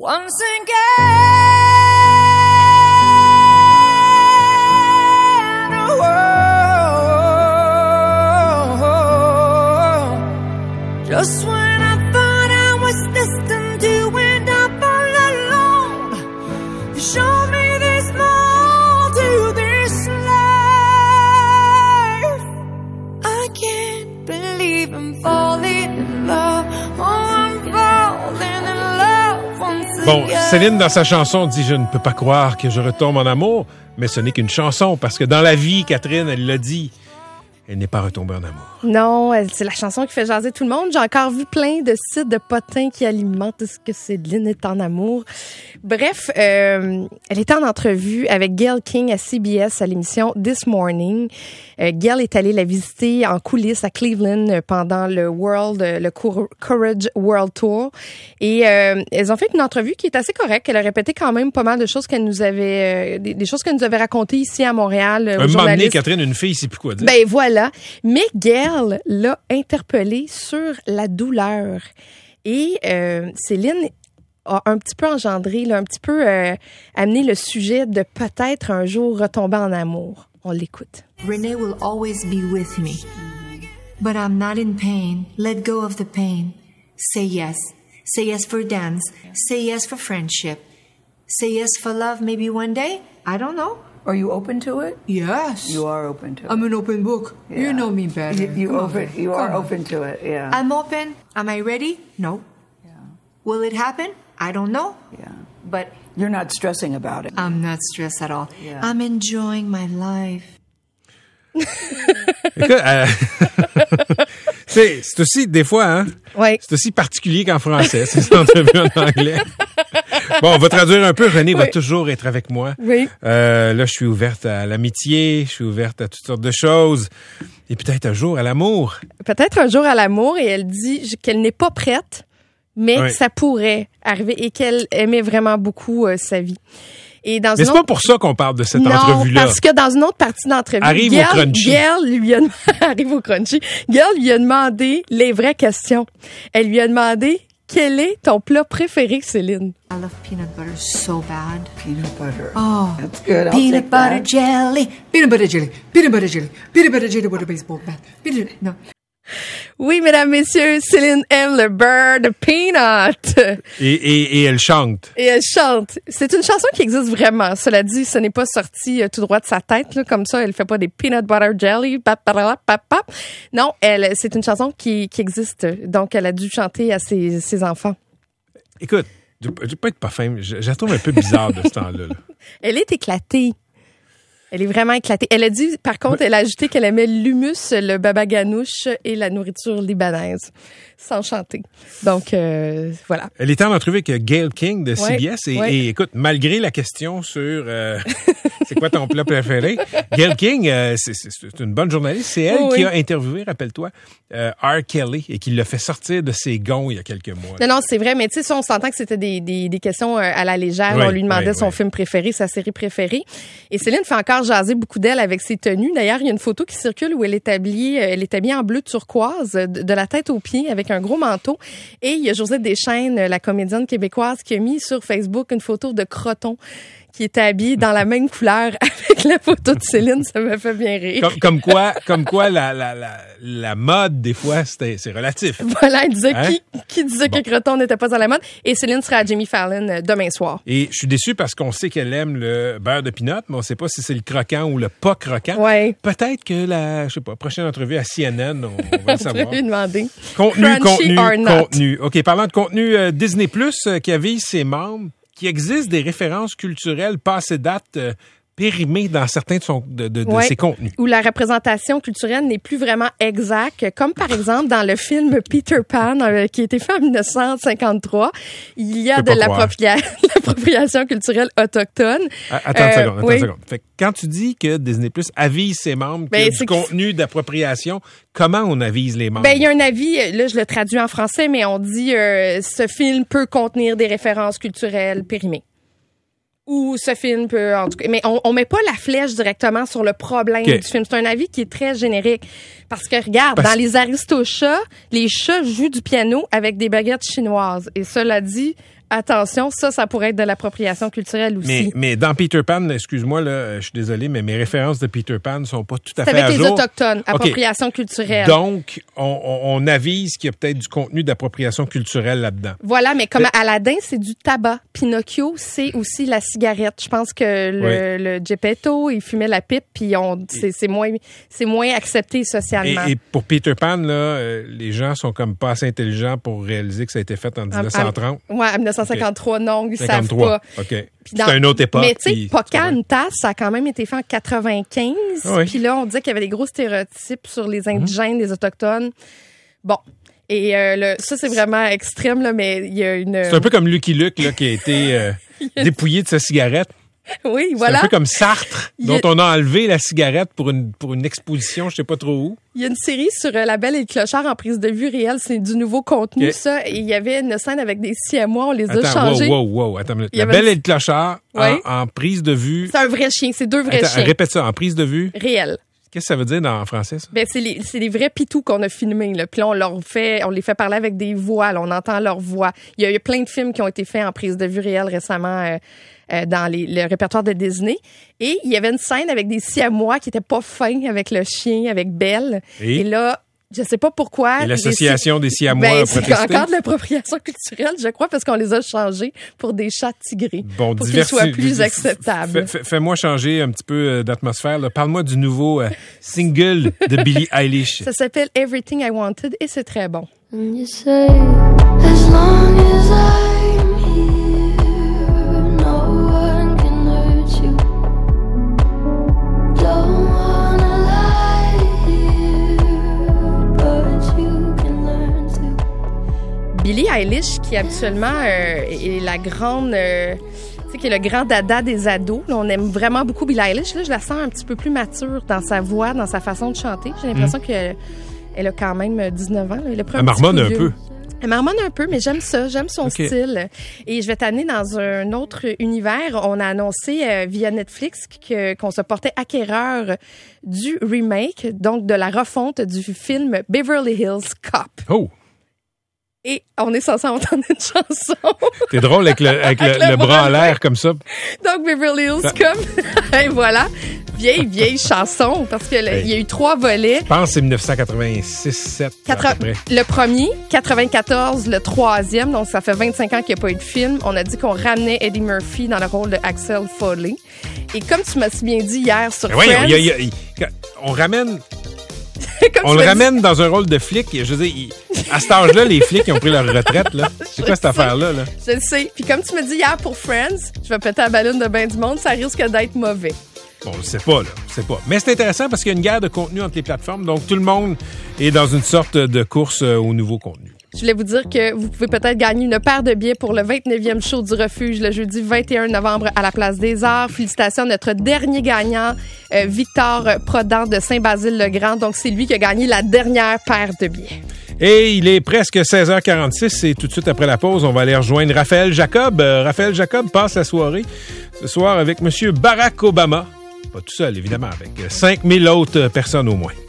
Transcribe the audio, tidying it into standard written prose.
Once again, just when I thought I was destined to end up all alone, you showed me there's more to this life. I can't believe I'm falling in love. Oh, I'm falling in love once again. Bon, Céline, dans sa chanson, dit « Je ne peux pas croire que je retombe en amour », mais ce n'est qu'une chanson, parce que dans la vie, Catherine, elle l'a dit, elle n'est pas retombée en amour. Non, c'est la chanson qui fait jaser tout le monde. J'ai encore vu plein de sites de potins qui alimentent ce que Céline est en amour. Bref, elle était en entrevue avec Gayle King à CBS à l'émission This Morning. Gayle est allée la visiter en coulisses à Cleveland pendant le Courage World Tour. Et elles ont fait une entrevue qui est assez correcte. Elle a répété quand même pas mal de choses qu'elle nous avait, des choses qu'elle nous avait racontées ici à Montréal. Un moment donné, Catherine, une fille, c'est plus quoi dire. Ben voilà. Mais Gayle l'a interpellée sur la douleur. Et Céline a un petit peu engendré, un petit peu amené le sujet de peut-être un jour retomber en amour. On l'écoute. Renee will always be with me. But I'm not in pain. Let go of the pain. Say yes. Say yes for dance. Say yes for friendship. Say yes for love maybe one day. I don't know. Are you open to it? Yes. You are open to it. I'm an open book. Yeah. You know me better. You are open to it, yeah. I'm open. Am I ready? No. Yeah. Will it happen? I don't know. Yeah. But you're not stressing about it. I'm not stressed at all. Yeah. I'm enjoying my life. Écoute, c'est aussi, des fois, hein? Ouais. C'est aussi particulier qu'en français, ces entrevues en anglais. Bon, on va traduire un peu. Renée va toujours être avec moi. Oui. Là, je suis ouverte à l'amitié, je suis ouverte à toutes sortes de choses. Et peut-être un jour à l'amour. Peut-être un jour à l'amour. Et elle dit qu'elle n'est pas prête, mais que ça pourrait arriver et qu'elle aimait vraiment beaucoup sa vie. Et dans mais c'est pas pour ça qu'on parle de cette entrevue-là. Parce que dans une autre partie d'entrevue, arrive au crunchy. Arrive au crunchy. Gayle lui a demandé les vraies questions. Elle lui a demandé quel est ton plat préféré, Céline? I love peanut butter so bad. Peanut butter. Oh, that's good. Peanut butter jelly. Peanut butter jelly. Peanut butter jelly. Peanut butter jelly with a baseball bat. No. Oui, mesdames, messieurs, Céline aime le beurre de peanut. Et elle chante. Et elle chante. C'est une chanson qui existe vraiment. Cela dit, ce n'est pas sorti tout droit de sa tête, là, comme ça. Elle fait pas des peanut butter jelly. Non, c'est une chanson qui existe. Donc, elle a dû chanter à ses enfants. Écoute, je vais pas être pas fin, mais je la trouve un peu bizarre de ce temps-là. Là. Elle est éclatée. Elle est vraiment éclatée. Elle a dit, par contre, elle a ajouté qu'elle aimait l'humus, le baba ganoush et la nourriture libanaise. Sans chanter. Donc, voilà. Elle était en entrevue avec Gayle King de CBS et écoute, malgré la question sur c'est quoi ton plat préféré, Gayle King, c'est une bonne journaliste. C'est elle qui a interviewé, rappelle-toi, R. Kelly et qui l'a fait sortir de ses gonds il y a quelques mois. Non, c'est vrai, mais tu sais, on s'entend que c'était des questions à la légère. On lui demandait son film préféré, sa série préférée. Et Céline fait encore jaser beaucoup d'elle avec ses tenues. D'ailleurs, il y a une photo qui circule où elle est habillée en bleu turquoise, de la tête aux pieds, avec un gros manteau. Et il y a Josette Deschaines, la comédienne québécoise, qui a mis sur Facebook une photo de Croton qui était habillée dans la même couleur avec la photo de Céline. Ça me fait bien rire. Comme quoi la mode, des fois, c'est relatif. Voilà, elle disait qui disait que Croton n'était pas à la mode. Et Céline sera à Jimmy Fallon demain soir. Et je suis déçu parce qu'on sait qu'elle aime le beurre de peanut, mais on ne sait pas si c'est le croquant ou le pas croquant. Ouais. Peut-être que prochaine entrevue à CNN, on va le savoir. On va lui demander. Contenu. OK, parlant de contenu, Disney+, qui avise ses membres qu'il existe des références culturelles passées date périmées dans certains de ses contenus. Où la représentation culturelle n'est plus vraiment exacte, comme par exemple dans le film Peter Pan, qui a été fait en 1953, il y a de l'appropriation culturelle autochtone. Attends une seconde. Fait que quand tu dis que Disney+ avise ses membres qu'il y a du contenu d'appropriation, comment on avise les membres? Ben, il y a un avis, là je le traduis en français, mais on dit ce film peut contenir des références culturelles périmées. Ou ce film peut, en tout cas, mais on met pas la flèche directement sur le problème du film. C'est un avis qui est très générique. Parce que regarde, dans les Aristochats, les chats jouent du piano avec des baguettes chinoises. Et cela dit, attention, ça pourrait être de l'appropriation culturelle aussi. Mais dans Peter Pan, excuse-moi, là, je suis désolé, mais mes références de Peter Pan ne sont pas tout à fait à jour. C'est avec les Autochtones, appropriation culturelle. Donc, on avise qu'il y a peut-être du contenu d'appropriation culturelle là-dedans. Voilà, mais comme Aladdin, c'est du tabac. Pinocchio, c'est aussi la cigarette. Je pense que le Geppetto, il fumait la pipe, puis c'est moins accepté socialement. Et pour Peter Pan, là, les gens sont comme pas assez intelligents pour réaliser que ça a été fait en 1930. Ouais, en 1953, non, ils 53. savent pas. OK. C'est une autre époque. Mais tu sais, Pocahontas, ça a quand même été fait en 95. Oui. Puis là, on disait qu'il y avait des gros stéréotypes sur les indigènes, les autochtones. Bon. Et ça, c'est vraiment extrême, là, mais il y a une... C'est un peu comme Lucky Luke, là, qui a été dépouillé de sa cigarette. Oui, voilà. C'est un peu comme Sartre, dont on a enlevé la cigarette pour une exposition, je sais pas trop où. Il y a une série sur La Belle et le Clochard en prise de vue réelle. C'est du nouveau contenu, ça. Et il y avait une scène avec des siamois, on les a changés. Wow, attends une minute. La Belle et le Clochard en prise de vue... C'est un vrai chien, c'est deux vrais chiens. Répète ça, en prise de vue... Réelle. Qu'est-ce que ça veut dire en français, ça? Ben, c'est les vrais pitous qu'on a filmés, là. Puis là, on les fait parler avec des voix, là. On entend leur voix. Il y a plein de films qui ont été faits en prise de vue réelle récemment, dans le répertoire de Disney. Et il y avait une scène avec des siamois qui étaient pas fins avec le chien, avec Belle. Et là, je sais pas pourquoi. Et l'association des siamois a protesté. C'est encore de l'appropriation culturelle, je crois, parce qu'on les a changés pour des chats tigrés. Bon, pour qu'ils soient plus acceptables. Fais-moi changer un petit peu d'atmosphère, là. Parle-moi du nouveau single de Billie Eilish. Ça s'appelle Everything I Wanted et c'est très bon. And you say, as long as I'm here, no one can hurt you. Don't wanna lie here, but you can learn to. Billie Eilish, qui habituellement est la grande... qui est le grand dada des ados. Là, on aime vraiment beaucoup Billie Eilish. Là, je la sens un petit peu plus mature dans sa voix, dans sa façon de chanter. J'ai l'impression qu'elle a quand même 19 ans. Là. Elle marmonne un peu. Elle marmonne un peu, mais j'aime ça. J'aime son style. Et je vais t'amener dans un autre univers. On a annoncé via Netflix qu'on se portait acquéreur du remake, donc de la refonte du film Beverly Hills Cop. Oh! Et on est censé entendre une chanson. T'es drôle avec le bras en l'air comme ça. Donc, Beverly Hills Cop. Et voilà. Vieille chanson, parce que il y a eu 3 volets. Je pense que c'est 1986-7. Le premier, 94, le troisième. Donc, ça fait 25 ans qu'il n'y a pas eu de film. On a dit qu'on ramenait Eddie Murphy dans le rôle de Axel Foley. Et comme tu m'as si bien dit hier sur Friends... on ramène... On le ramène dans un rôle de flic. Je veux dire, à cet âge-là, les flics ils ont pris leur retraite. Là. C'est quoi cette affaire-là? Là? Je le sais. Puis comme tu me dis hier pour Friends, je vais péter la ballonne de ben du monde, ça risque d'être mauvais. Bon, je sais pas, là. C'est pas. Mais c'est intéressant parce qu'il y a une guerre de contenu entre les plateformes. Donc, tout le monde est dans une sorte de course au nouveau contenu. Je voulais vous dire que vous pouvez peut-être gagner une paire de billets pour le 29e show du Refuge le jeudi 21 novembre à la Place des Arts. Félicitations à notre dernier gagnant, Victor Prodan de Saint-Basile-le-Grand. Donc, c'est lui qui a gagné la dernière paire de billets. Et il est presque 16h46 et tout de suite après la pause, on va aller rejoindre Raphaël Jacob. Raphaël Jacob passe la soirée ce soir avec M. Barack Obama. Pas tout seul, évidemment, avec 5000 autres personnes au moins.